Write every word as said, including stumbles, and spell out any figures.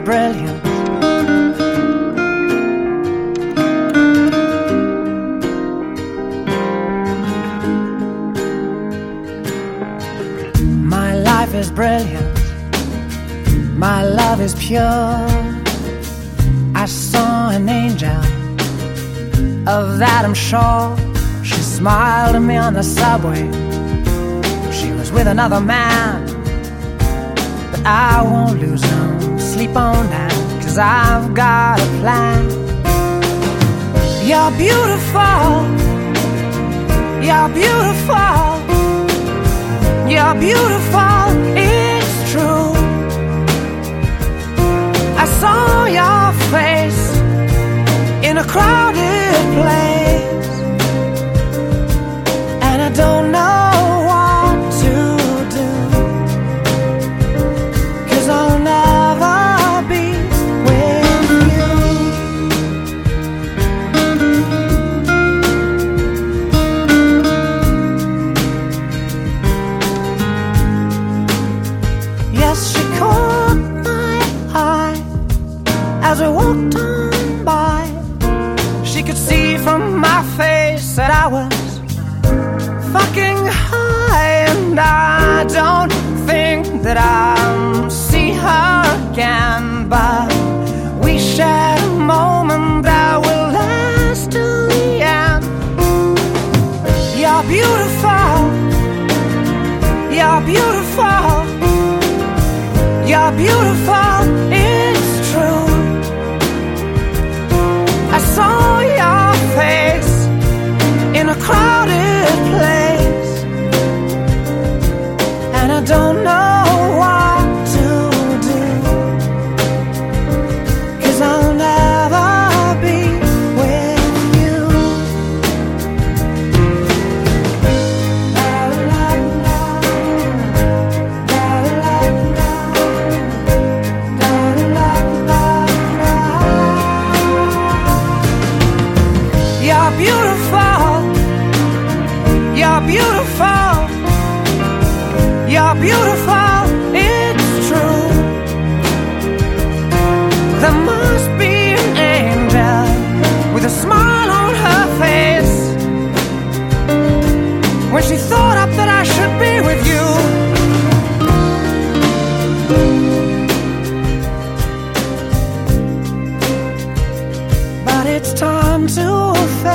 brilliant. My life is brilliant. My love is pure. I saw an angel, of that I'm sure. She smiled at me on the subway. She was with another man, but I won't lose no sleep on that, 'cause I've got a plan. You're beautiful. You're beautiful. You're beautiful. It's true. I saw your face in a crowded place, and I don't know what to do, 'cause I'll never be with you. Yes, she caught my eye as we walked on by. She could see from my face that I was fucking high, and I don't think that I'll see her again, but we shared a moment that will last till the end. You're beautiful. You're beautiful. You're beautiful. It's true. I saw your face in a crowded place, and I don't know what to do, 'cause I'll never be with you. La, la, la. La, la, la. La, la, la, la. You're beautiful. You're beautiful. You're beautiful. It's true. There must be an angel with a smile on her face when she thought up that I should be with you. But it's time to face